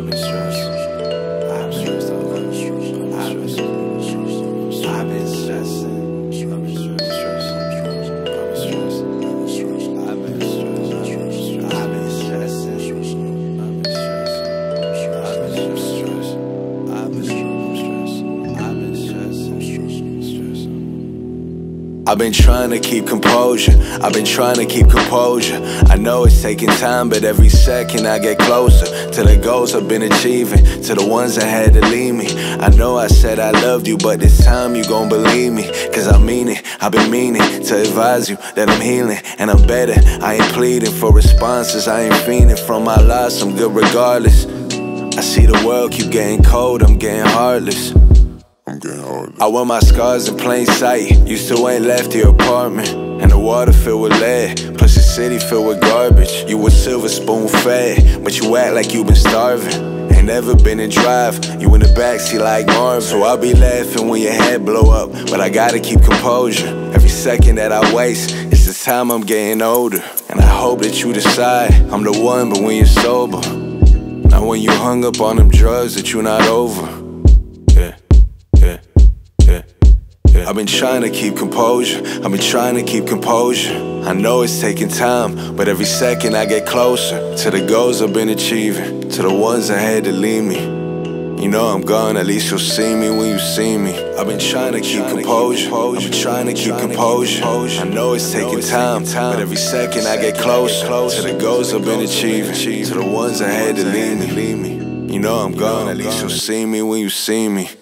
I've been stressed. I've been stressed. I've been stressed. I've been stressing. I've been stressed. I've been stressed. I've been stressing. I've been stressed. I've been stressed. I've been stressed. I've been stressing. I've been trying to keep composure. I've been trying to keep composure. I know it's taking time, but every second I get closer to the goals I've been achieving, to the ones that had to leave me. I know I said I loved you, but this time you gon' believe me, cause I mean it. I've been meaning to advise you that I'm healing and I'm better. I ain't pleading for responses, I ain't fiending from my loss, I'm good regardless. I see the world keep getting cold, I'm getting heartless. I wear my scars in plain sight. You still ain't left your apartment, and the water filled with lead, plus the city filled with garbage. You were silver spoon fed, but you act like you been starving. Ain't never been in drive, you in the backseat like Marvin. So I'll be laughing when your head blow up, but I gotta keep composure. Every second that I waste, it's the time I'm getting older. And I hope that you decide I'm the one, but when you're sober, not when you hung up on them drugs that you're not over. I've been trying to keep composure. I've been trying to keep composure. I know it's taking time, but every second I get closer to the goals I've been achieving, to the ones that had to leave me. You know I'm gone, at least you'll see me when you see me. I've been trying to keep composure. I've been trying to keep composure. I know it's taking time, but every second I get closer to the goals I've been achieving, to the ones that had to leave me. You know I'm gone, at least you'll see me when you see me.